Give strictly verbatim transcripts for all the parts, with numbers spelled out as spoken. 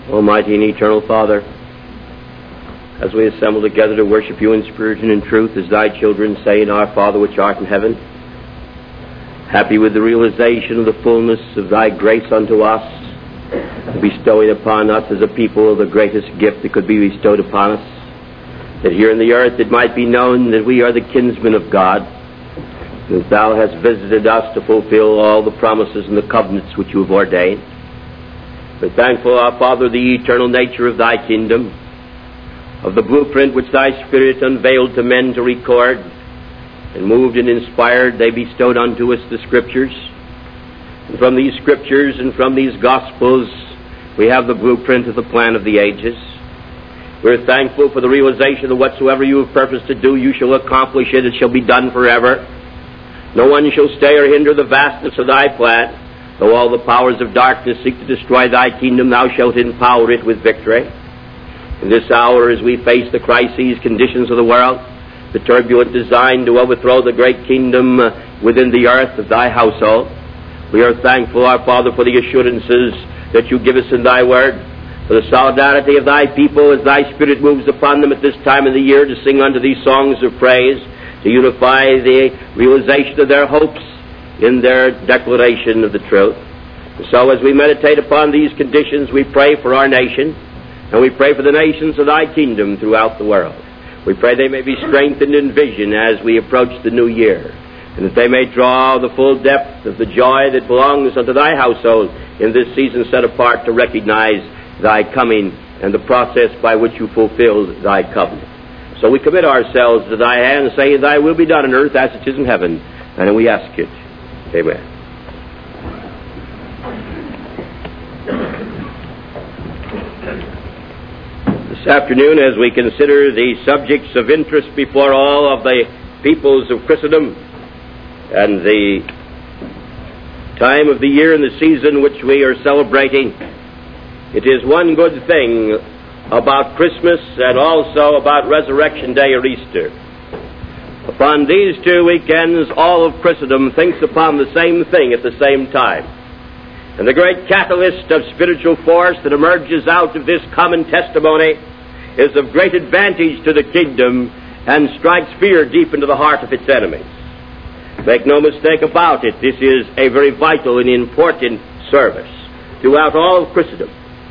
Almighty and eternal Father, as we assemble together to worship you in spirit and in truth, as thy children say in Our Father which art in heaven, happy with the realization of the fullness of thy grace unto us, bestowing upon us as a people the greatest gift that could be bestowed upon us, that here in the earth it might be known that we are the kinsmen of God, that thou hast visited us to fulfill all the promises and the covenants which you have ordained. We're thankful, our Father, the eternal nature of thy kingdom, of the blueprint which thy Spirit unveiled to men to record, and moved and inspired, they bestowed unto us the Scriptures. And from these Scriptures and from these Gospels, we have the blueprint of the plan of the ages. We're thankful for the realization that whatsoever you have purposed to do, you shall accomplish it. It shall be done forever. No one shall stay or hinder the vastness of thy plan. Though all the powers of darkness seek to destroy thy kingdom, thou shalt empower it with victory. In this hour, as we face the crises, conditions of the world, the turbulent design to overthrow the great kingdom within the earth of thy household, we are thankful, our Father, for the assurances that you give us in thy word, for the solidarity of thy people as thy Spirit moves upon them at this time of the year to sing unto thee songs of praise, to unify the realization of their hopes in their declaration of the truth. So as we meditate upon these conditions, we pray for our nation, and we pray for the nations of thy kingdom throughout the world. We pray they may be strengthened in vision as we approach the new year, and that they may draw the full depth of the joy that belongs unto thy household in this season set apart to recognize thy coming and the process by which you fulfilled thy covenant. So we commit ourselves to thy hand and say, thy will be done on earth as it is in heaven, and we ask it. Amen. This afternoon, as we consider the subjects of interest before all of the peoples of Christendom and the time of the year and the season which we are celebrating, it is one good thing about Christmas and also about Resurrection Day or Easter. Upon these two weekends, all of Christendom thinks upon the same thing at the same time. And the great catalyst of spiritual force that emerges out of this common testimony is of great advantage to the kingdom and strikes fear deep into the heart of its enemies. Make no mistake about it, this is a very vital and important service throughout all of Christendom.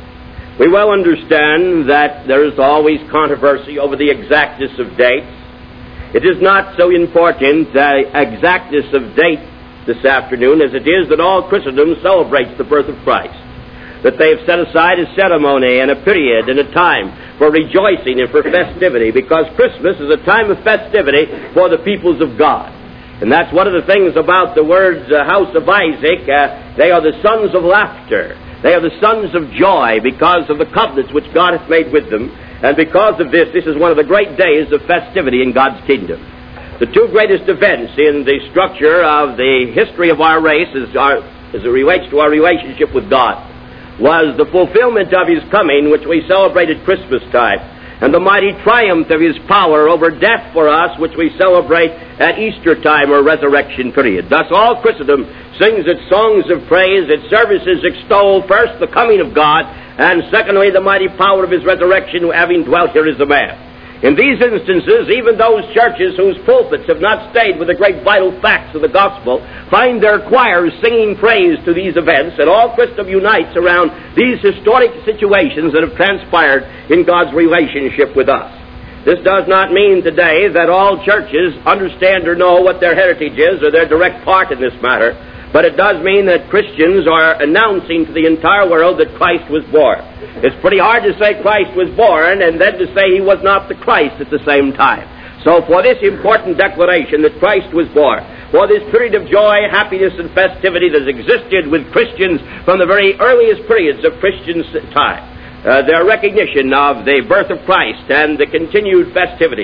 We well understand that there is always controversy over the exactness of dates. It is not so important the exactness of date this afternoon as it is that all Christendom celebrates the birth of Christ, that they have set aside a ceremony and a period and a time for rejoicing and for festivity, because Christmas is a time of festivity for the peoples of God. And that's one of the things about the words uh, house of Isaac. Uh, they are the sons of laughter. They are the sons of joy because of the covenants which God hath made with them. And because of this, this is one of the great days of festivity in God's kingdom. The two greatest events in the structure of the history of our race as, our, as it relates to our relationship with God was the fulfillment of His coming, which we celebrated Christmas time, and the mighty triumph of His power over death for us, which we celebrate at Easter time or resurrection period. Thus all Christendom sings its songs of praise, its services extol first the coming of God, and secondly the mighty power of His resurrection, having dwelt here as a man. In these instances, even those churches whose pulpits have not stayed with the great vital facts of the gospel find their choirs singing praise to these events, and all Christendom unites around these historic situations that have transpired in God's relationship with us. This does not mean today that all churches understand or know what their heritage is or their direct part in this matter, but it does mean that Christians are announcing to the entire world that Christ was born. It's pretty hard to say Christ was born and then to say He was not the Christ at the same time. So for this important declaration that Christ was born, for this period of joy, happiness, and festivity that has existed with Christians from the very earliest periods of Christian time, uh, their recognition of the birth of Christ and the continued festivities,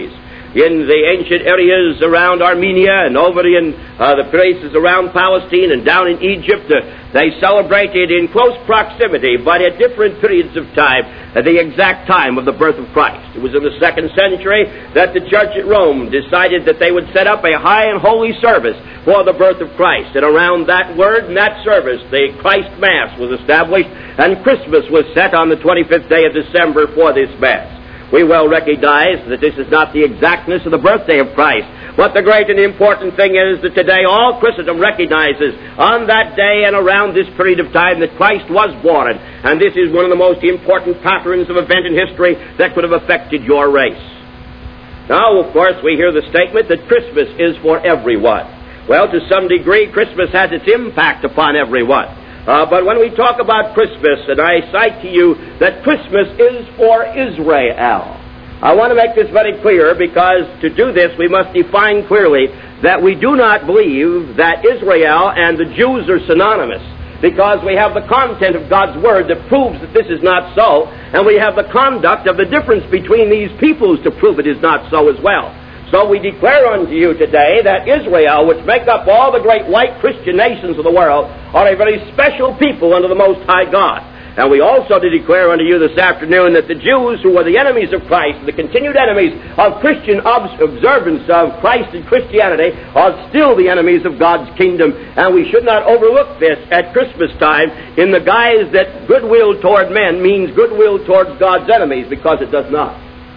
in the ancient areas around Armenia and over in uh, the places around Palestine and down in Egypt. Uh, they celebrated in close proximity, but at different periods of time, uh, the exact time of the birth of Christ. It was in the second century that the church at Rome decided that they would set up a high and holy service for the birth of Christ. And around that word and that service, the Christ Mass was established, and Christmas was set on the twenty-fifth day of December for this Mass. We well recognize that this is not the exactness of the birthday of Christ, but the great and important thing is that today all Christendom recognizes on that day and around this period of time that Christ was born, and this is one of the most important patterns of event in history that could have affected your race. Now, of course, we hear the statement that Christmas is for everyone. Well, to some degree, Christmas has its impact upon everyone. Uh, but when we talk about Christmas, and I cite to you that Christmas is for Israel, I want to make this very clear, because to do this we must define clearly that we do not believe that Israel and the Jews are synonymous, because we have the content of God's Word that proves that this is not so, and we have the conduct of the difference between these peoples to prove it is not so as well. So we declare unto you today that Israel, which make up all the great white Christian nations of the world, are a very special people under the Most High God. And we also to declare unto you this afternoon that the Jews, who were the enemies of Christ, the continued enemies of Christian observance of Christ and Christianity, are still the enemies of God's kingdom. And we should not overlook this at Christmas time in the guise that goodwill toward men means goodwill towards God's enemies, because it does not.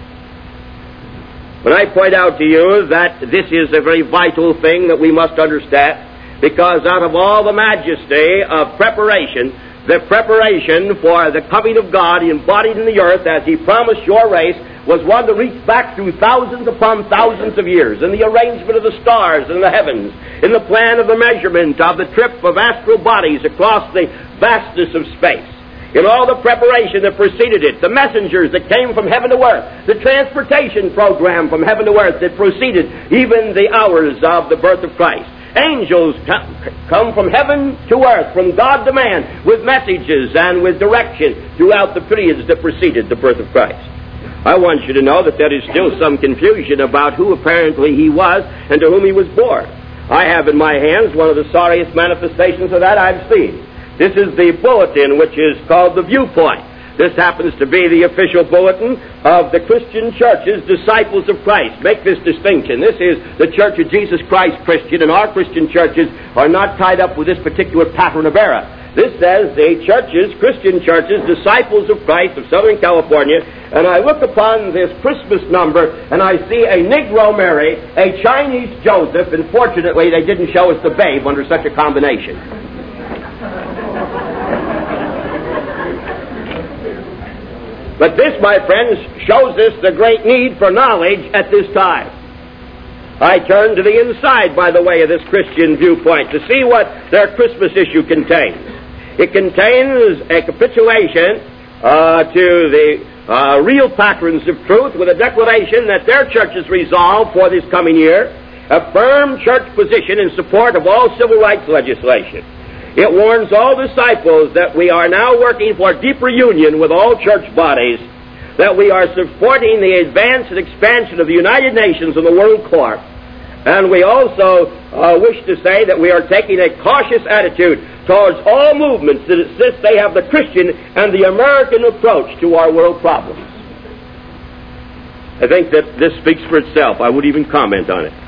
When I point out to you that this is a very vital thing that we must understand, because out of all the majesty of preparation, the preparation for the coming of God embodied in the earth as He promised your race was one that reached back through thousands upon thousands of years, in the arrangement of the stars and the heavens, in the plan of the measurement of the trip of astral bodies across the vastness of space, in all the preparation that preceded it, the messengers that came from heaven to earth, the transportation program from heaven to earth that preceded even the hours of the birth of Christ. Angels come from heaven to earth, from God to man, with messages and with direction throughout the periods that preceded the birth of Christ. I want you to know that there is still some confusion about who apparently He was and to whom He was born. I have in my hands one of the sorriest manifestations of that I've seen. This is the bulletin which is called the Viewpoint. This happens to be the official bulletin of the Christian churches, Disciples of Christ. Make this distinction. This is the Church of Jesus Christ Christian, and our Christian churches are not tied up with this particular pattern of error. This says the churches, Christian churches, Disciples of Christ of Southern California, and I look upon this Christmas number and I see a Negro Mary, a Chinese Joseph, and fortunately they didn't show us the babe under such a combination. But this, my friends, shows us the great need for knowledge at this time. I turn to the inside, by the way, of this Christian Viewpoint to see what their Christmas issue contains. It contains a capitulation uh, to the uh, real patterns of truth, with a declaration that their churches resolve for this coming year a firm church position in support of all civil rights legislation. It warns all disciples that we are now working for deeper union with all church bodies, that we are supporting the advance and expansion of the United Nations and the World Court, and we also uh, wish to say that we are taking a cautious attitude towards all movements that insist they have the Christian and the American approach to our world problems. I think that this speaks for itself. I wouldn't even comment on it.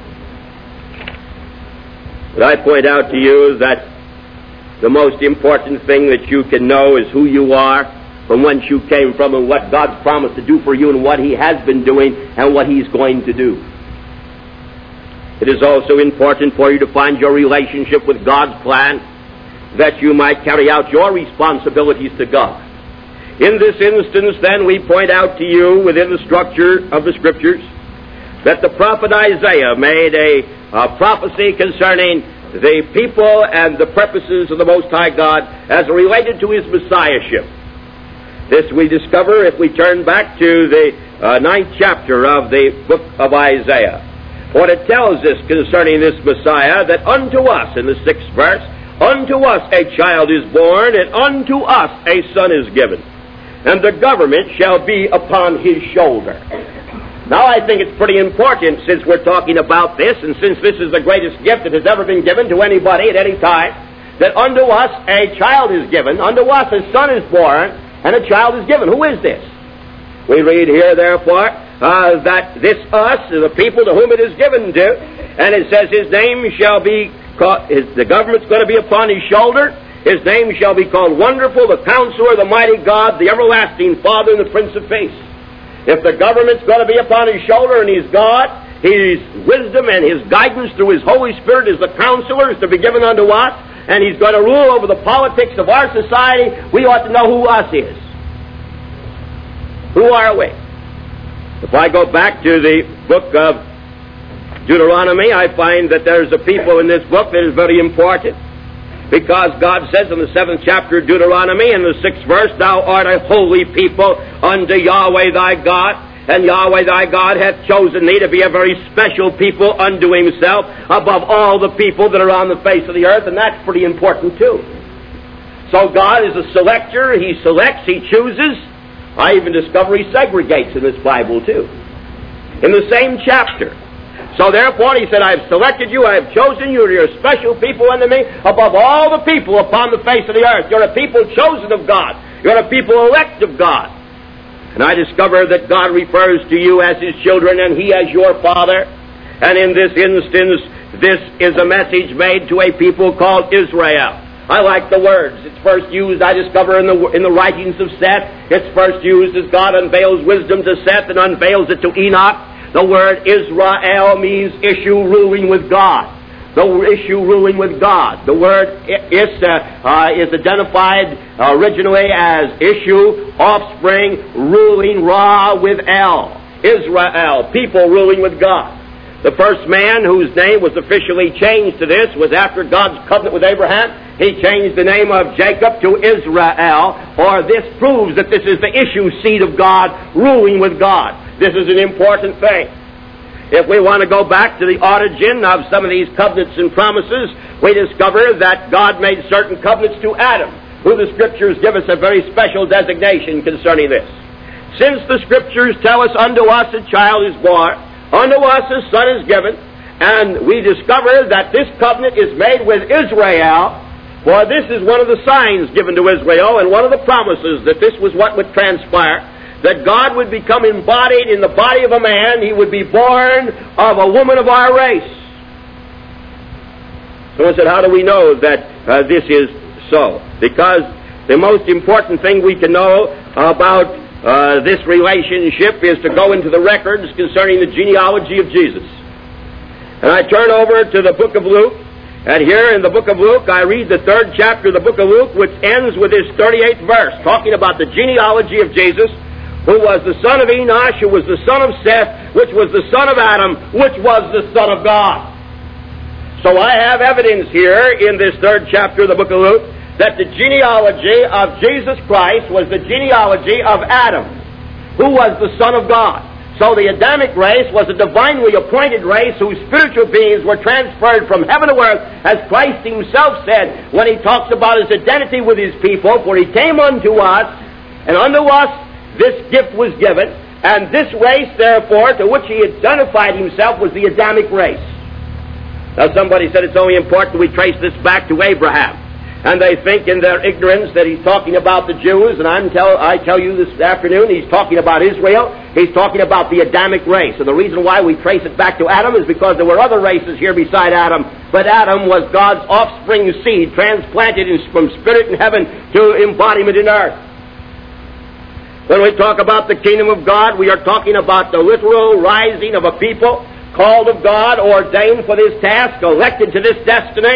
But I point out to you that the most important thing that you can know is who you are, from whence you came from, and what God's promised to do for you, and what He has been doing, and what He's going to do. It is also important for you to find your relationship with God's plan, that you might carry out your responsibilities to God. In this instance, then, we point out to you, within the structure of the Scriptures, that the prophet Isaiah made a, a prophecy concerning the people and the purposes of the Most High God as related to His Messiahship. This we discover if we turn back to the uh, ninth chapter of the book of Isaiah. For it tells us concerning this Messiah that unto us, in the sixth verse, unto us a child is born, and unto us a son is given, and the government shall be upon His shoulder. Now, I think it's pretty important, since we're talking about this, and since this is the greatest gift that has ever been given to anybody at any time, that unto us a child is given, unto us a son is born, and a child is given. Who is this? We read here, therefore, uh, that this us is the people to whom it is given to, and it says, his name shall be called, his, the government's going to be upon his shoulder. His name shall be called Wonderful, the Counselor, the Mighty God, the Everlasting Father, and the Prince of Peace. If the government's going to be upon his shoulder, and he's God, his wisdom and his guidance through his Holy Spirit is the Counselor, is to be given unto us, and he's going to rule over the politics of our society, we ought to know who us is. Who are we? If I go back to the book of Deuteronomy, I find that there's a people in this book that is very important, because God says in the seventh chapter of Deuteronomy, in the sixth verse, thou art a holy people unto Yahweh thy God, and Yahweh thy God hath chosen thee to be a very special people unto himself above all the people that are on the face of the earth, and that's pretty important too. So God is a selector. He selects, he chooses. I even discover he segregates in this Bible too, in the same chapter. So therefore, he said, I have selected you, I have chosen you, you're a special people unto me, above all the people upon the face of the earth. You're a people chosen of God. You're a people elect of God. And I discover that God refers to you as his children, and he as your father. And in this instance, this is a message made to a people called Israel. I like the words. It's first used, I discover, in the in the writings of Seth. It's first used as God unveils wisdom to Seth and unveils it to Enoch. The word Israel means issue ruling with God. The issue ruling with God. The word is, uh, uh, is identified originally as issue, offspring, ruling, Ra with L. Israel, people ruling with God. The first man whose name was officially changed to this was after God's covenant with Abraham. He changed the name of Jacob to Israel, or this proves that this is the issue seed of God ruling with God. This is an important thing. If we want to go back to the origin of some of these covenants and promises, we discover that God made certain covenants to Adam, who the Scriptures give us a very special designation concerning this. Since the Scriptures tell us, unto us a child is born, unto us a son is given, and we discover that this covenant is made with Israel, for this is one of the signs given to Israel, and one of the promises that this was what would transpire, that God would become embodied in the body of a man. He would be born of a woman of our race. Someone said, how do we know that uh, this is so? Because the most important thing we can know about uh, this relationship is to go into the records concerning the genealogy of Jesus. And I turn over to the book of Luke, and here in the book of Luke, I read the third chapter of the book of Luke, which ends with this thirty-eighth verse, talking about the genealogy of Jesus, who was the son of Enosh, who was the son of Seth, which was the son of Adam, which was the son of God. So I have evidence here in this third chapter of the book of Luke that the genealogy of Jesus Christ was the genealogy of Adam, who was the son of God. So the Adamic race was a divinely appointed race whose spiritual beings were transferred from heaven to earth, as Christ himself said when he talks about his identity with his people, for he came unto us, and unto us this gift was given, and this race, therefore, to which he identified himself was the Adamic race. Now, somebody said it's only important we trace this back to Abraham. And they think in their ignorance that he's talking about the Jews, and I'm tell, I tell you this afternoon he's talking about Israel. He's talking about the Adamic race. And the reason why we trace it back to Adam is because there were other races here beside Adam, but Adam was God's offspring seed, transplanted from spirit in heaven to embodiment in earth. When we talk about the kingdom of God, we are talking about the literal rising of a people called of God, ordained for this task, elected to this destiny,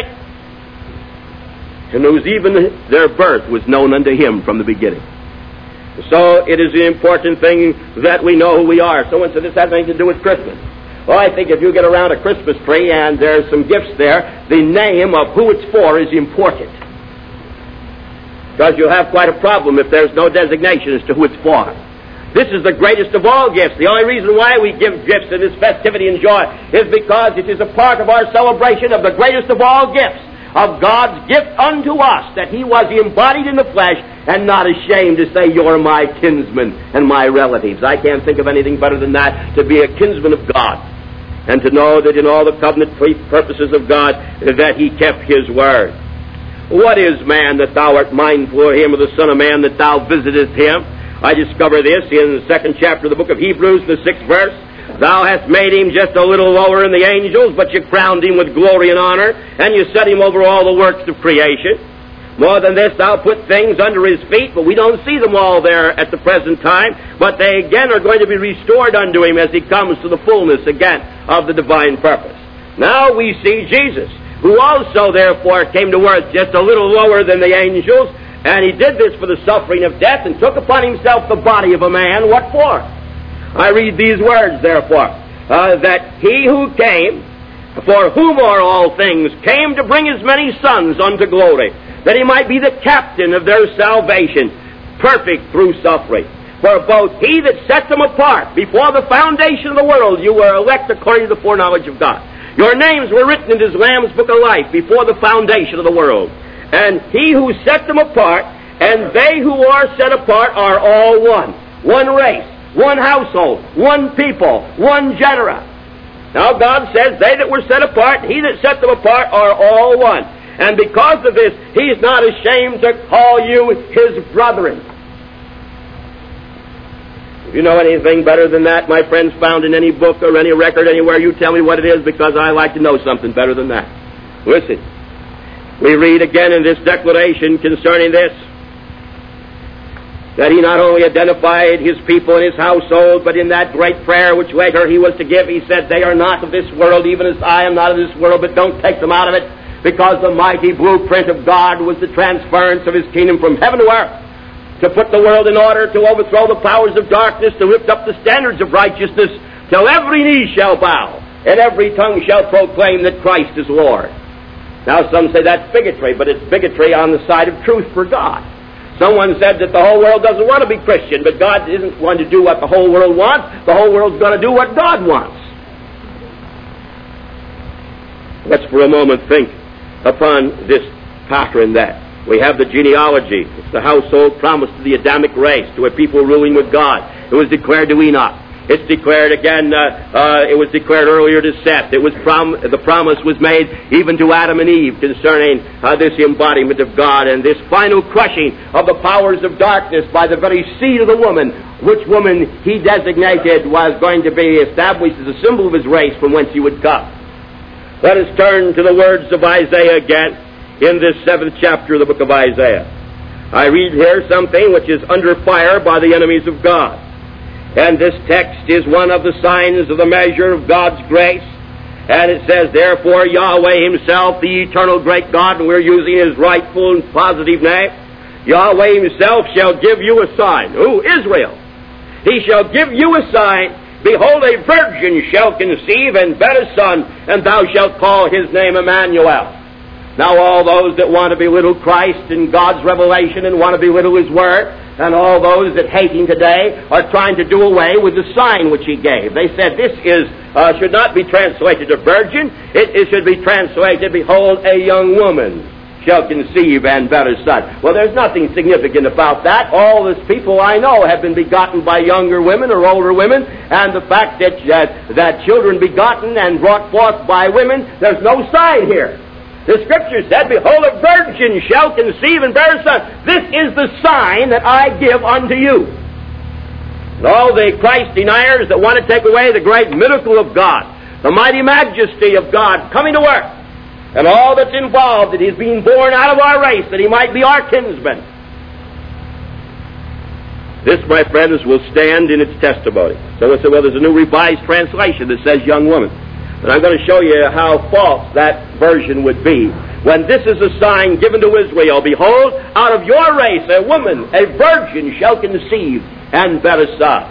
and whose even their birth was known unto him from the beginning. So it is an important thing that we know who we are. Someone said this has nothing to do with Christmas. Well, I think if you get around a Christmas tree and there's some gifts there, the name of who it's for is important. Because you'll have quite a problem if there's no designation as to who it's for. This is the greatest of all gifts. The only reason why we give gifts in this festivity and joy is because it is a part of our celebration of the greatest of all gifts, of God's gift unto us, that he was embodied in the flesh and not ashamed to say, you're my kinsmen and my relatives. I can't think of anything better than that, to be a kinsman of God, and to know that in all the covenant purposes of God, that he kept his word. What is man that thou art mindful of him, or the Son of Man that thou visitest him? I discover this in the second chapter of the book of Hebrews, the sixth verse. Thou hast made him just a little lower than the angels, but you crowned him with glory and honor, and you set him over all the works of creation. More than this, thou put things under his feet, but we don't see them all there at the present time, but they again are going to be restored unto him as he comes to the fullness again of the divine purpose. Now we see Jesus, who also therefore came to earth just a little lower than the angels, and he did this for the suffering of death, and took upon himself the body of a man. What for? I read these words, therefore, uh, that he who came, for whom are all things, came to bring his many sons unto glory, that he might be the captain of their salvation, perfect through suffering. For both he that set them apart before the foundation of the world, you were elect according to the foreknowledge of God. Your names were written in his Lamb's book of life before the foundation of the world. And he who set them apart, and they who are set apart are all one. One race, one household, one people, one genera. Now God says they that were set apart, he that set them apart are all one. And because of this, he's not ashamed to call you his brethren. If you know anything better than that, my friends, found in any book or any record anywhere, you tell me what it is, because I like to know something better than that. Listen. We read again in this declaration concerning this, that he not only identified his people and his household, but in that great prayer which later he was to give, he said, they are not of this world, even as I am not of this world, but don't take them out of it, because the mighty blueprint of God was the transference of his kingdom from heaven to earth, to put the world in order, to overthrow the powers of darkness, to lift up the standards of righteousness, till every knee shall bow, and every tongue shall proclaim that Christ is Lord. Now some say that's bigotry, but it's bigotry on the side of truth for God. Someone said that the whole world doesn't want to be Christian, but God isn't going to do what the whole world wants. The whole world's going to do what God wants. Let's for a moment think upon this pattern that we have the genealogy. It's the household promised to the Adamic race, to a people ruling with God. It was declared to Enoch. It's declared again, uh, uh, it was declared earlier to Seth. It was prom- the promise was made even to Adam and Eve concerning uh, this embodiment of God and this final crushing of the powers of darkness by the very seed of the woman, which woman he designated was going to be established as a symbol of his race from whence he would come. Let us turn to the words of Isaiah again in this seventh chapter of the book of Isaiah. I read here something which is under fire by the enemies of God. And this text is one of the signs of the measure of God's grace. And it says, therefore, Yahweh himself, the eternal great God, and we're using his rightful and positive name, Yahweh himself shall give you a sign. Who? Israel. He shall give you a sign. Behold, a virgin shall conceive and bear a son, and thou shalt call his name Emmanuel. Now all those that want to belittle Christ and God's revelation and want to belittle his word, and all those that hate him today are trying to do away with the sign which he gave. They said this is uh, should not be translated a virgin. It, it should be translated, behold, a young woman shall conceive and bear a son. Well, there's nothing significant about that. All these people I know have been begotten by younger women or older women, and the fact that, uh, that children begotten and brought forth by women, there's no sign here. The Scripture said, behold, a virgin shall conceive and bear a son. This is the sign that I give unto you. And all the Christ deniers that want to take away the great miracle of God, the mighty majesty of God coming to earth, and all that's involved, that he's being born out of our race, that he might be our kinsman. This, my friends, will stand in its testimony. So we'll say, well, there's a new revised translation that says young woman. And I'm going to show you how false that version would be. When this is a sign given to Israel, behold, out of your race a woman, a virgin, shall conceive and bear a son.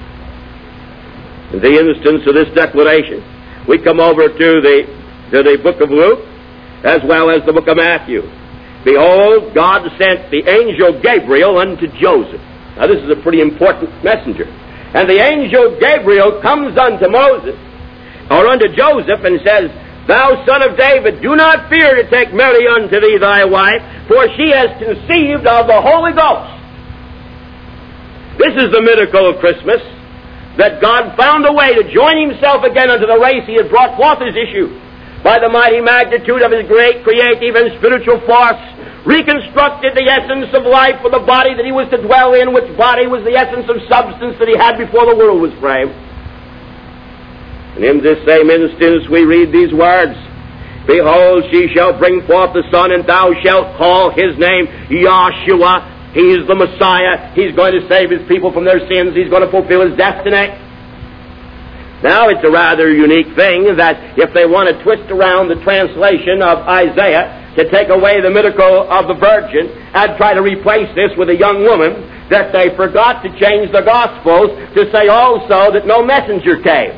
In the instance of this declaration, we come over to the, to the book of Luke, as well as the book of Matthew. Behold, God sent the angel Gabriel unto Joseph. Now this is a pretty important messenger. And the angel Gabriel comes unto Moses, or unto Joseph, and says, Thou son of David, do not fear to take Mary unto thee thy wife, for she has conceived of the Holy Ghost. This is the miracle of Christmas, that God found a way to join himself again unto the race he had brought forth as issue, by the mighty magnitude of his great creative and spiritual force, reconstructed the essence of life for the body that he was to dwell in, which body was the essence of substance that he had before the world was framed. And in this same instance we read these words, Behold, she shall bring forth a son, and thou shalt call his name Yahshua. He is the Messiah. He's going to save his people from their sins. He's going to fulfill his destiny. Now, it's a rather unique thing that if they want to twist around the translation of Isaiah to take away the miracle of the virgin and try to replace this with a young woman, that they forgot to change the Gospels to say also that no messenger came.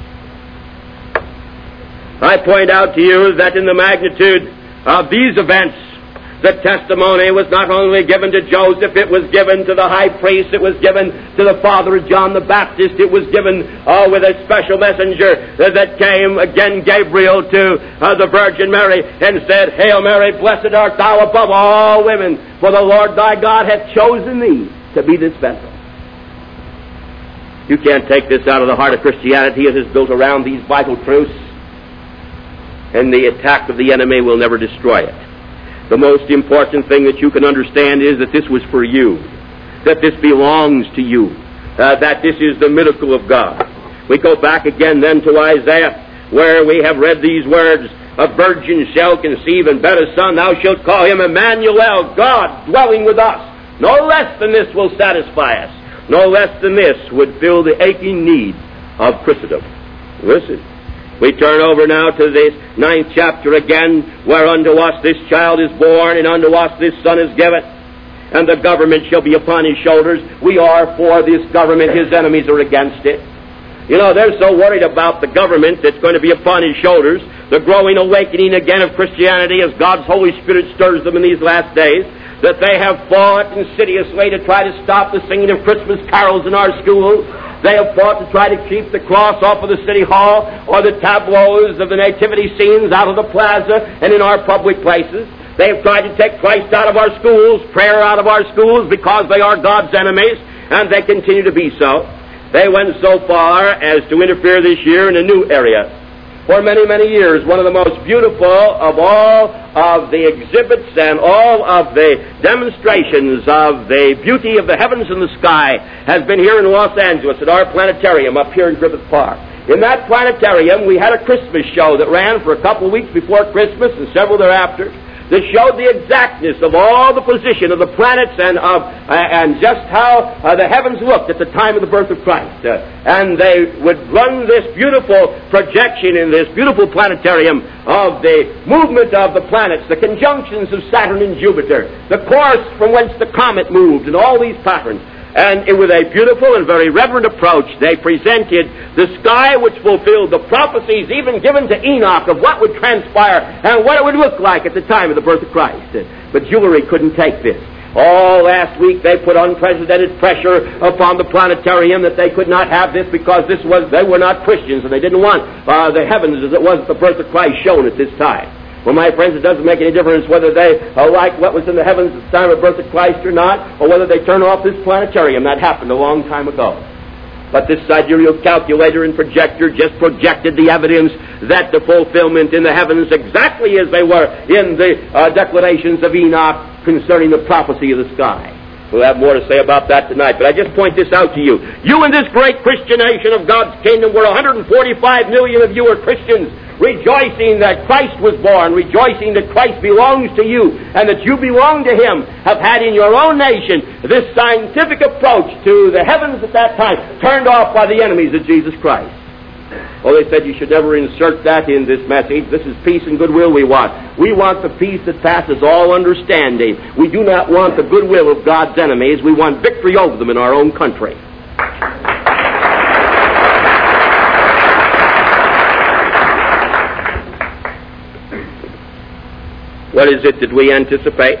I point out to you that in the magnitude of these events, the testimony was not only given to Joseph, it was given to the high priest, it was given to the father of John the Baptist, it was given uh, with a special messenger uh, that came, again Gabriel, to uh, the Virgin Mary and said, Hail Mary, blessed art thou above all women, for the Lord thy God hath chosen thee to be this vessel. You can't take this out of the heart of Christianity. It is built around these vital truths, and the attack of the enemy will never destroy it. The most important thing that you can understand is that this was for you, that this belongs to you, uh, that this is the miracle of God. We go back again then to Isaiah, where we have read these words, A virgin shall conceive and bear a son, thou shalt call him Emmanuel, God dwelling with us. No less than this will satisfy us. No less than this would fill the aching need of Christendom. Listen. We turn over now to this ninth chapter again, where unto us this child is born, and unto us this son is given, and the government shall be upon his shoulders. We are for this government. His enemies are against it. You know, they're so worried about the government that's going to be upon his shoulders, the growing awakening again of Christianity as God's Holy Spirit stirs them in these last days, that they have fought insidiously to try to stop the singing of Christmas carols in our schools. They have fought to try to keep the cross off of the city hall or the tableaus of the nativity scenes out of the plaza and in our public places. They have tried to take Christ out of our schools, prayer out of our schools, because they are God's enemies, and they continue to be so. They went so far as to interfere this year in a new area. For many, many years, one of the most beautiful of all of the exhibits and all of the demonstrations of the beauty of the heavens and the sky has been here in Los Angeles at our planetarium up here in Griffith Park. In that planetarium, we had a Christmas show that ran for a couple of weeks before Christmas and several thereafter, that showed the exactness of all the position of the planets and of uh, and just how uh, the heavens looked at the time of the birth of Christ. Uh, and they would run this beautiful projection in this beautiful planetarium of the movement of the planets, the conjunctions of Saturn and Jupiter, the course from whence the comet moved, and all these patterns. And with a beautiful and very reverent approach, they presented the sky which fulfilled the prophecies even given to Enoch of what would transpire and what it would look like at the time of the birth of Christ. But jewelry couldn't take this. All last week they put unprecedented pressure upon the planetarium that they could not have this because this was they were not Christians and they didn't want uh, the heavens as it was at the birth of Christ shown at this time. Well, my friends, it doesn't make any difference whether they uh, like what was in the heavens at the time of the birth of Christ or not, or whether they turn off this planetarium. That happened a long time ago. But this sidereal calculator and projector just projected the evidence that the fulfillment in the heavens exactly as they were in the uh, declarations of Enoch concerning the prophecy of the sky. We'll have more to say about that tonight, but I just point this out to you. You in this great Christian nation of God's kingdom, where one hundred forty-five million of you are Christians, rejoicing that Christ was born, rejoicing that Christ belongs to you, and that you belong to Him, have had in your own nation this scientific approach to the heavens at that time, turned off by the enemies of Jesus Christ. Well, they said you should never insert that in this message. This is peace and goodwill we want. We want the peace that passes all understanding. We do not want the goodwill of God's enemies. We want victory over them in our own country. What is it that we anticipate?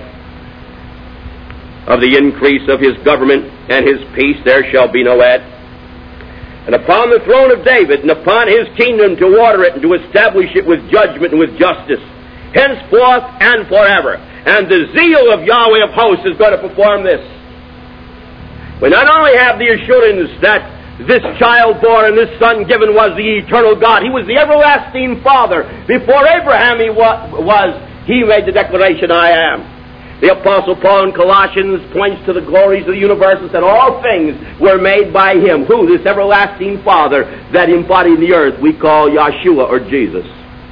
Of the increase of His government and His peace there shall be no end. and upon the throne of David, and upon his kingdom to order it and to establish it with judgment and with justice, henceforth and forever. And the zeal of Yahweh of hosts is going to perform this. We not only have the assurance that this child born and this son given was the eternal God. He was the everlasting Father. Before Abraham he was, he made the declaration, I am. The Apostle Paul in Colossians points to the glories of the universe and said all things were made by him. Who? This everlasting Father that embodied the earth we call Yeshua or Jesus.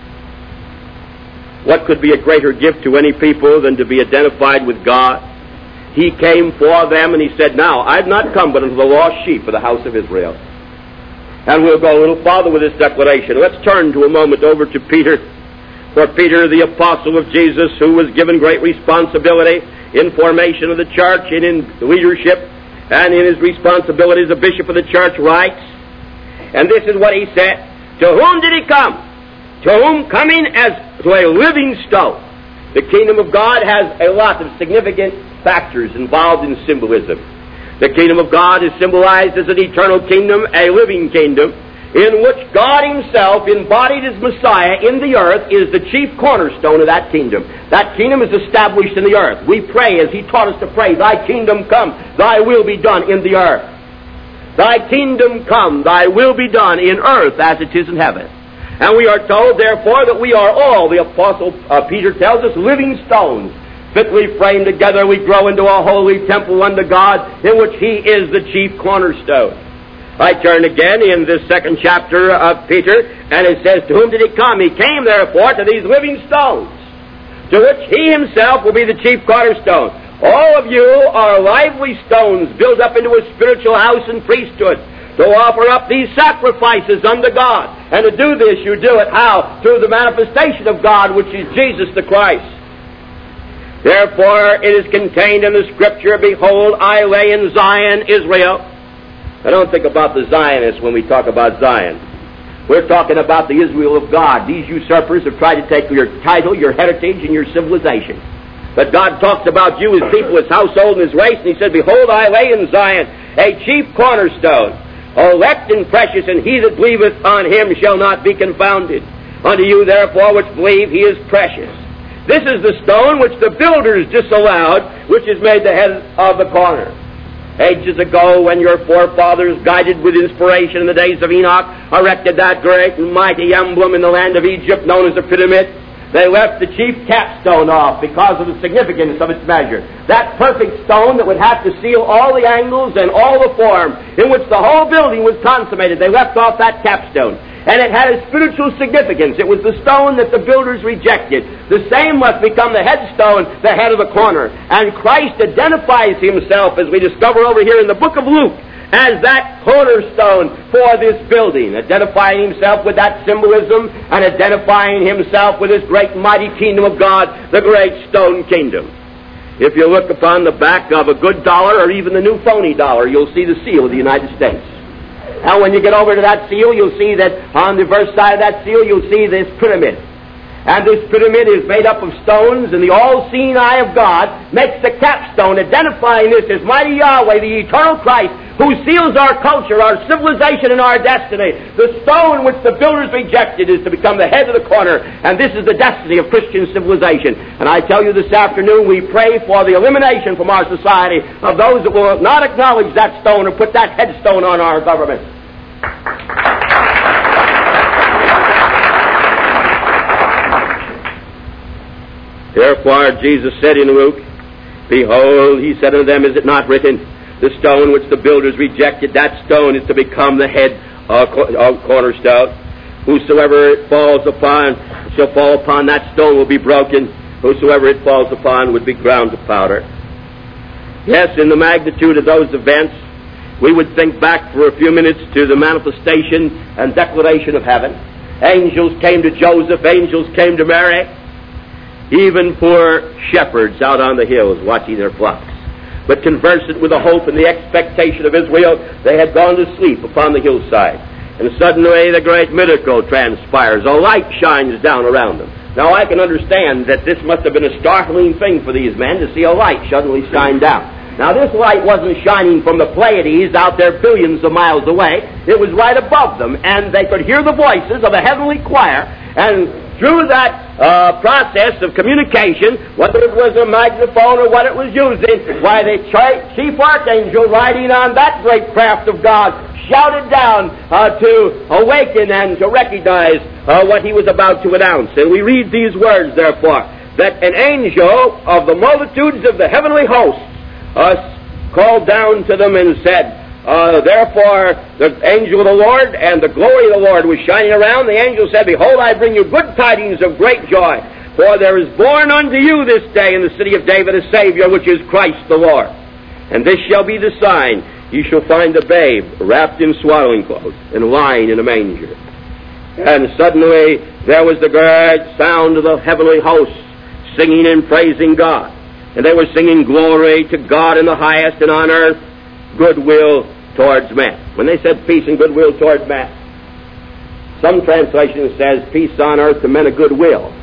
What could be a greater gift to any people than to be identified with God? He came for them, and he said, now, I've not come but unto the lost sheep of the house of Israel. And we'll go a little farther with this declaration. Let's turn to a moment over to Peter. For Peter, the apostle of Jesus, who was given great responsibility in formation of the church and in leadership, and in his responsibility as a bishop of the church, writes, and this is what he said, to whom did he come? To whom coming as to a living stone. The kingdom of God has a lot of significant factors involved in symbolism. The kingdom of God is symbolized as an eternal kingdom, a living kingdom, in which God himself, embodied as Messiah in the earth, is the chief cornerstone of that kingdom. That kingdom is established in the earth. We pray as he taught us to pray, thy kingdom come, thy will be done in the earth. Thy kingdom come, thy will be done in earth as it is in heaven. And we are told, therefore, that we are all, the Apostle uh, Peter tells us, living stones, fitly framed together, we grow into a holy temple unto God, in which he is the chief cornerstone. I turn again in this second chapter of Peter, and it says, to whom did he come? He came, therefore, to these living stones, to which he himself will be the chief cornerstone. All of you are lively stones built up into a spiritual house and priesthood, to offer up these sacrifices unto God. And to do this, you do it how? Through the manifestation of God, which is Jesus the Christ. Therefore, it is contained in the Scripture, behold, I lay in Zion, Israel. I don't think about the Zionists when we talk about Zion. We're talking about the Israel of God. These usurpers have tried to take your title, your heritage, and your civilization. But God talks about you, his people, his household, and his race, and he said, behold, I lay in Zion a chief cornerstone, elect and precious, and he that believeth on him shall not be confounded. Unto you, therefore, which believe, he is precious. This is the stone which the builders disallowed, which is made the head of the corner. Ages ago, when your forefathers, guided with inspiration in the days of Enoch, erected that great and mighty emblem in the land of Egypt known as the pyramid, they left the chief capstone off because of the significance of its measure. That perfect stone that would have to seal all the angles and all the form in which the whole building was consummated. They left off that capstone. And it had a spiritual significance. It was the stone that the builders rejected. The same must become the headstone, the head of the corner. And Christ identifies himself, as we discover over here in the book of Luke, as that cornerstone for this building, identifying himself with that symbolism and identifying himself with this great mighty kingdom of God, the great stone kingdom. If you look upon the back of a good dollar or even the new phony dollar, you'll see the seal of the United States. And when you get over to that seal, you'll see that on the reverse side of that seal, you'll see this pyramid. And this pyramid is made up of stones, and the all-seeing eye of God makes the capstone, identifying this as mighty Yahweh, the eternal Christ, who seals our culture, our civilization, and our destiny. The stone which the builders rejected is to become the head of the corner, and this is the destiny of Christian civilization. And I tell you this afternoon, we pray for the elimination from our society of those that will not acknowledge that stone or put that headstone on our government. Therefore Jesus said in Luke, behold, he said unto them, is it not written, the stone which the builders rejected, that stone is to become the head of cornerstone. Whosoever it falls upon shall fall upon, that stone will be broken. Whosoever it falls upon would be ground to powder. Yes, in the magnitude of those events, we would think back for a few minutes to the manifestation and declaration of heaven. Angels came to Joseph, angels came to Mary. Even poor shepherds out on the hills watching their flocks. But conversant with the hope and the expectation of Israel, they had gone to sleep upon the hillside. And suddenly the great miracle transpires. A light shines down around them. Now I can understand that this must have been a startling thing for these men to see a light suddenly shine down. Now, this light wasn't shining from the Pleiades out there billions of miles away. It was right above them, and they could hear the voices of a heavenly choir, and through that uh, process of communication, whether it was a magnaphone or what it was using, why the chief archangel riding on that great craft of God shouted down uh, to awaken and to recognize uh, what he was about to announce. And we read these words, therefore, that an angel of the multitudes of the heavenly hosts uh, called down to them and said, Uh, therefore, the angel of the Lord and the glory of the Lord was shining around. The angel said, Behold, I bring you good tidings of great joy, for there is born unto you this day in the city of David a Savior, which is Christ the Lord. And this shall be the sign. You shall find the babe wrapped in swaddling clothes and lying in a manger. And suddenly there was the great sound of the heavenly hosts singing and praising God. And they were singing glory to God in the highest, and on earth goodwill towards men. When they said peace and goodwill towards men, some translation says peace on earth to men of goodwill.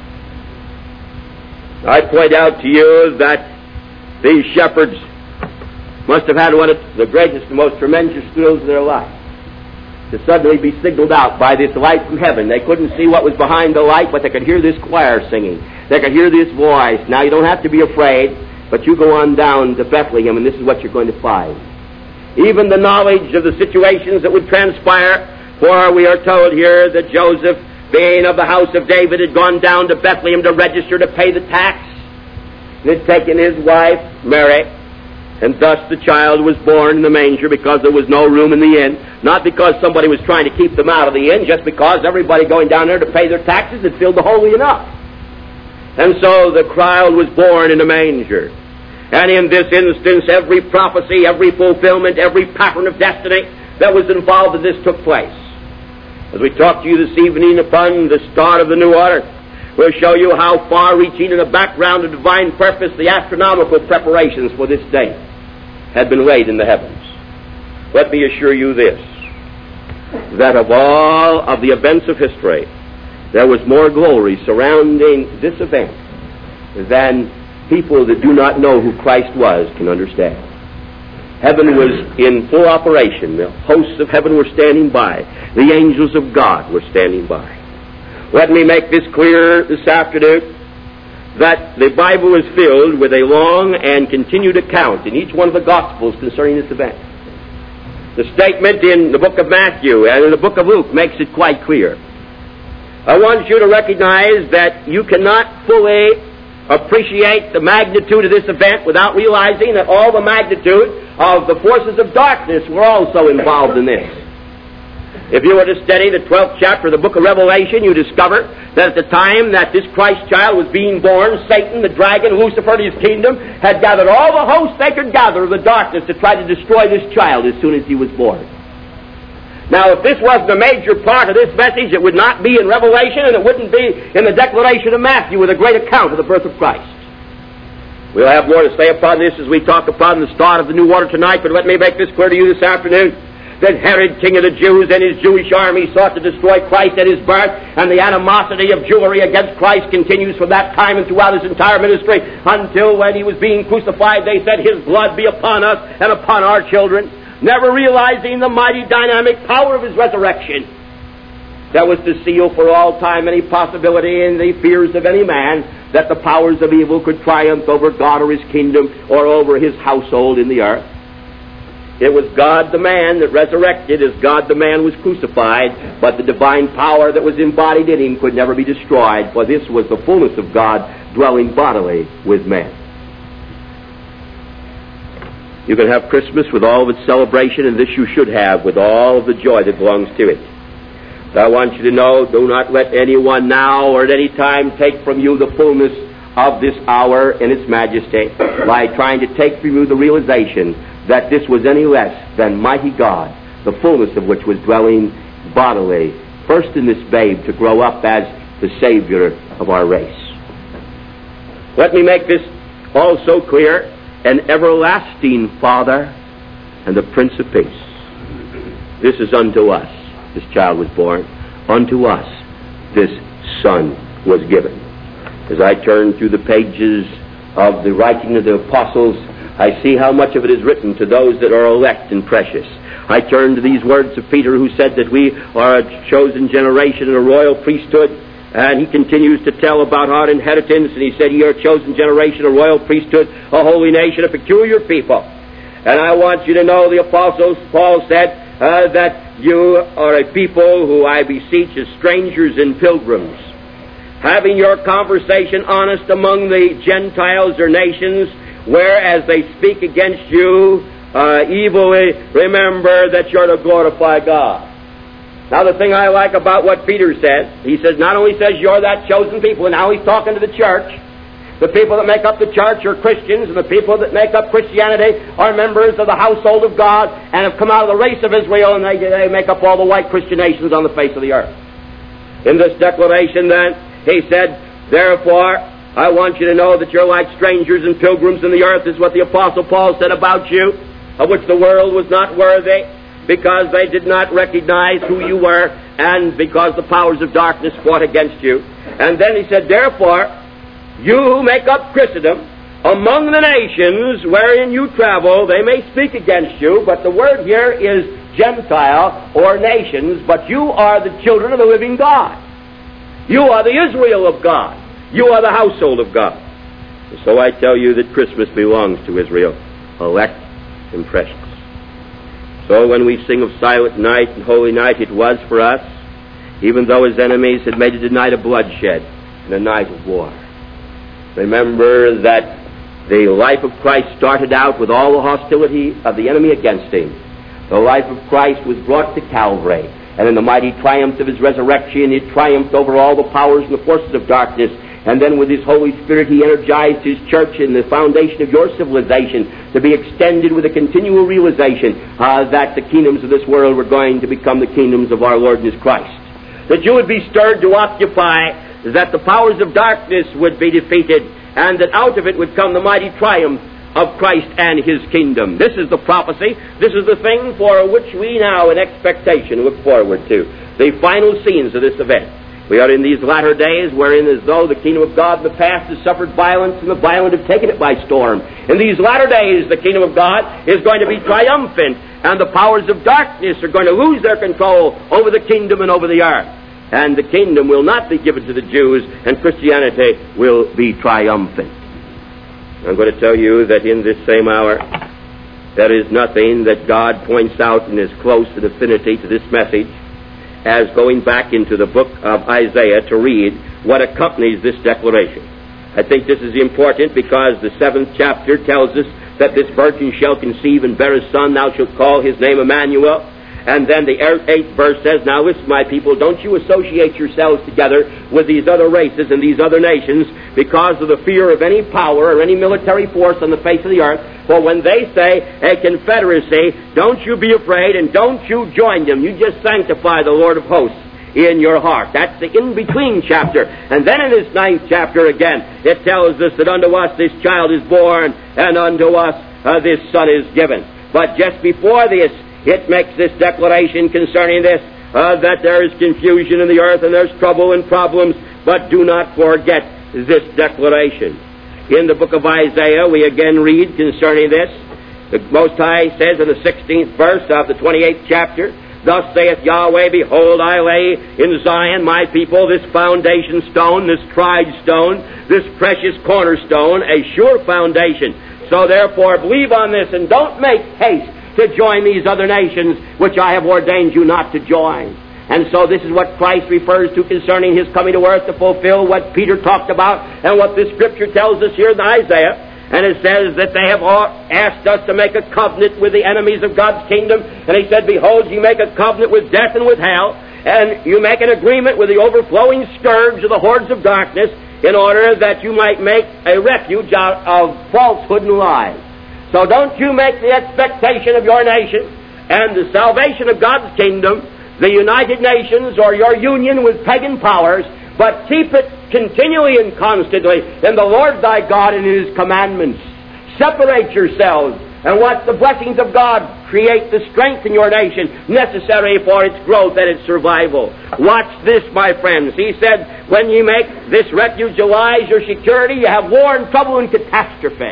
I point out to you that these shepherds must have had one of the greatest and most tremendous thrills of their life, to suddenly be signaled out by this light from heaven. They couldn't see what was behind the light, but they could hear this choir singing. They could hear this voice. Now, you don't have to be afraid, but you go on down to Bethlehem, and this is what you're going to find. Even the knowledge of the situations that would transpire, for we are told here that Joseph, being of the house of David, had gone down to Bethlehem to register to pay the tax, and had taken his wife, Mary, and thus the child was born in the manger because there was no room in the inn, not because somebody was trying to keep them out of the inn, just because everybody going down there to pay their taxes had filled the holy enough. And so the child was born in a manger. And in this instance, every prophecy, every fulfillment, every pattern of destiny that was involved in this took place. As we talk to you this evening upon the start of the new order, we'll show you how far-reaching in the background of divine purpose the astronomical preparations for this day had been laid in the heavens. Let me assure you this, that of all of the events of history, there was more glory surrounding this event than people that do not know who Christ was can understand. Heaven was in full operation. The hosts of heaven were standing by. The angels of God were standing by. Let me make this clear this afternoon, that the Bible is filled with a long and continued account in each one of the Gospels concerning this event. The statement in the book of Matthew and in the book of Luke makes it quite clear. I want you to recognize that you cannot fully appreciate the magnitude of this event without realizing that all the magnitude of the forces of darkness were also involved in this. If you were to study the twelfth chapter of the book of Revelation, you discover that at the time that this Christ child was being born, Satan, the dragon, Lucifer, and his kingdom had gathered all the hosts they could gather of the darkness to try to destroy this child as soon as he was born. Now, if this wasn't a major part of this message, it would not be in Revelation, and it wouldn't be in the declaration of Matthew with a great account of the birth of Christ. We'll have more to say upon this as we talk upon the start of the new order tonight, but let me make this clear to you this afternoon, that Herod, king of the Jews, and his Jewish army sought to destroy Christ at his birth, and the animosity of Jewry against Christ continues from that time and throughout his entire ministry, until when he was being crucified, they said, His blood be upon us and upon our children, never realizing the mighty dynamic power of his resurrection that was to seal for all time any possibility in the fears of any man that the powers of evil could triumph over God or his kingdom or over his household in the earth. It was God the man that resurrected as God the man was crucified, but the divine power that was embodied in him could never be destroyed, for this was the fullness of God dwelling bodily with men. You can have Christmas with all of its celebration, and this you should have with all of the joy that belongs to it. But I want you to know, do not let anyone now or at any time take from you the fullness of this hour in its majesty by trying to take from you the realization that this was any less than mighty God, the fullness of which was dwelling bodily, first in this babe to grow up as the Savior of our race. Let me make this also clear. An everlasting Father and the Prince of Peace. This is unto us. This child was born. Unto us this Son was given. As I turn through the pages of the writing of the apostles, I see how much of it is written to those that are elect and precious. I turn to these words of Peter, who said that we are a chosen generation and a royal priesthood. And he continues to tell about our inheritance, and he said, "Ye are a chosen generation, a royal priesthood, a holy nation, a peculiar people." And I want you to know the Apostle Paul said uh, that you are a people who I beseech as strangers and pilgrims, having your conversation honest among the Gentiles or nations, whereas they speak against you uh, evilly, remember that you're to glorify God. Now, the thing I like about what Peter says, he says, not only says you're that chosen people, and now he's talking to the church. The people that make up the church are Christians, and the people that make up Christianity are members of the household of God and have come out of the race of Israel, and they, they make up all the white Christian nations on the face of the earth. In this declaration, then, he said, therefore, I want you to know that you're like strangers and pilgrims in the earth, is what the Apostle Paul said about you, of which the world was not worthy, because they did not recognize who you were, and because the powers of darkness fought against you. And then he said, therefore, you who make up Christendom, among the nations wherein you travel, they may speak against you, but the word here is Gentile or nations, but you are the children of the living God. You are the Israel of God. You are the household of God. And so I tell you that Christmas belongs to Israel, elect and precious. So when we sing of Silent Night and Holy Night, it was for us, even though his enemies had made it a night of bloodshed and a night of war. Remember that the life of Christ started out with all the hostility of the enemy against him. The life of Christ was brought to Calvary, and in the mighty triumph of his resurrection, it triumphed over all the powers and the forces of darkness. And then with his Holy Spirit, he energized his church in the foundation of your civilization to be extended with a continual realization uh, that the kingdoms of this world were going to become the kingdoms of our Lord and his Christ. That you would be stirred to occupy, that the powers of darkness would be defeated, and that out of it would come the mighty triumph of Christ and his kingdom. This is the prophecy. This is the thing for which we now in expectation look forward to. The final scenes of this event. We are in these latter days wherein as though the kingdom of God in the past has suffered violence and the violent have taken it by storm. In these latter days the kingdom of God is going to be triumphant, and the powers of darkness are going to lose their control over the kingdom and over the earth. And the kingdom will not be given to the Jews, and Christianity will be triumphant. I'm going to tell you that in this same hour there is nothing that God points out in as close an affinity to this message as going back into the book of Isaiah to read what accompanies this declaration. I think this is important because the seventh chapter tells us that this virgin shall conceive and bear a son, thou shalt call his name Emmanuel. And then the eighth verse says, now listen, my people, don't you associate yourselves together with these other races and these other nations because of the fear of any power or any military force on the face of the earth. For when they say a confederacy, don't you be afraid and don't you join them. You just sanctify the Lord of hosts in your heart. That's the in-between chapter. And then in this ninth chapter again, it tells us that unto us this child is born, and unto us uh, this son is given. But just before this, it makes this declaration concerning this, uh, that there is confusion in the earth and there's trouble and problems, but do not forget this declaration. In the book of Isaiah, we again read concerning this. The Most High says in the sixteenth verse of the twenty-eighth chapter, thus saith Yahweh, behold, I lay in Zion my people this foundation stone, this tried stone, this precious cornerstone, a sure foundation. So therefore believe on this and don't make haste to join these other nations which I have ordained you not to join. And so this is what Christ refers to concerning his coming to earth to fulfill what Peter talked about and what this scripture tells us here in Isaiah. And it says that they have asked us to make a covenant with the enemies of God's kingdom. And he said, behold, you make a covenant with death and with hell, and you make an agreement with the overflowing scourge of the hordes of darkness in order that you might make a refuge out of falsehood and lies. So don't you make the expectation of your nation and the salvation of God's kingdom, the United Nations, or your union with pagan powers, but keep it continually and constantly in the Lord thy God and in his commandments. Separate yourselves and watch the blessings of God create the strength in your nation necessary for its growth and its survival. Watch this, my friends. He said, when you make this refuge of lies your security, you have war and trouble and catastrophe.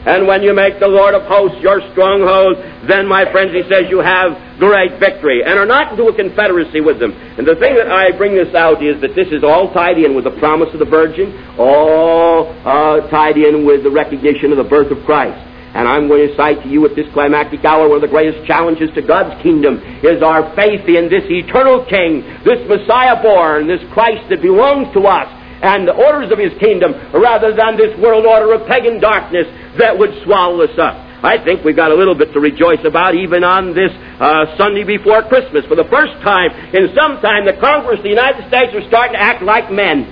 And when you make the Lord of hosts your stronghold, then, my friends, he says, you have great victory, and are not into a confederacy with them. And the thing that I bring this out is that this is all tied in with the promise of the Virgin, all uh, tied in with the recognition of the birth of Christ. And I'm going to cite to you at this climactic hour one of the greatest challenges to God's kingdom is our faith in this eternal King, this Messiah born, this Christ that belongs to us, and the orders of his kingdom, rather than this world order of pagan darkness that would swallow us up. I think we've got a little bit to rejoice about even on this uh, Sunday before Christmas. For the first time in some time, the Congress of the United States are starting to act like men.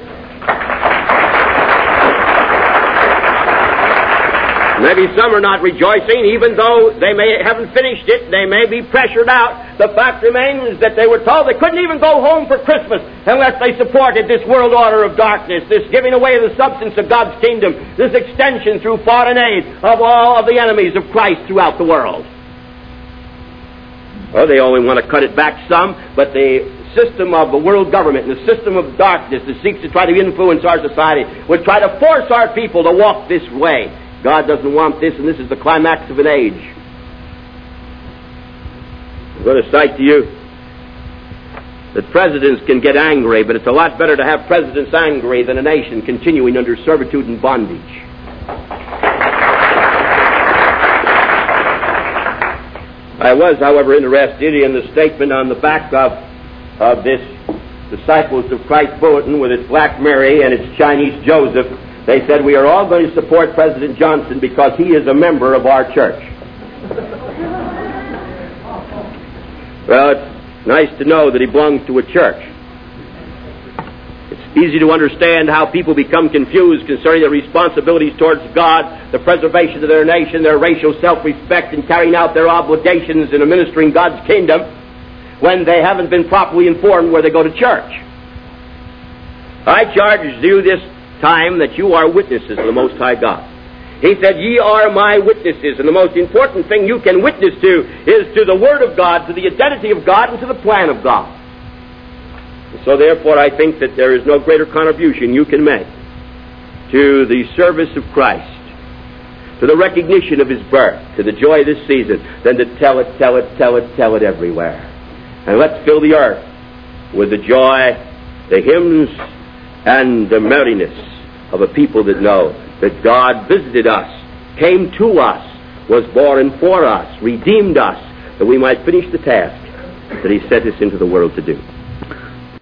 Maybe some are not rejoicing, even though they may haven't finished it. They may be pressured out. The fact remains that they were told they couldn't even go home for Christmas unless they supported this world order of darkness, this giving away of the substance of God's kingdom, this extension through foreign aid of all of the enemies of Christ throughout the world. Well, they only want to cut it back some, but the system of the world government and the system of darkness that seeks to try to influence our society would try to force our people to walk this way. God doesn't want this, and this is the climax of an age. I'm going to cite to you that presidents can get angry, but it's a lot better to have presidents angry than a nation continuing under servitude and bondage. I was, however, interested in the statement on the back of, of this Disciples of Christ bulletin with its Black Mary and its Chinese Joseph. They said, we are all going to support President Johnson because he is a member of our church. Well, it's nice to know that he belongs to a church. It's easy to understand how people become confused concerning their responsibilities towards God, the preservation of their nation, their racial self-respect, and carrying out their obligations in administering God's kingdom when they haven't been properly informed where they go to church. I charge you this time that you are witnesses of the Most High God. He said, ye are my witnesses, and the most important thing you can witness to is to the Word of God, to the identity of God, and to the plan of God. And so therefore I think that there is no greater contribution you can make to the service of Christ, to the recognition of His birth, to the joy of this season, than to tell it, tell it, tell it, tell it everywhere. And let's fill the earth with the joy, the hymns, and the merriness of a people that know that God visited us, came to us, was born for us, redeemed us, that we might finish the task that He sent us into the world to do.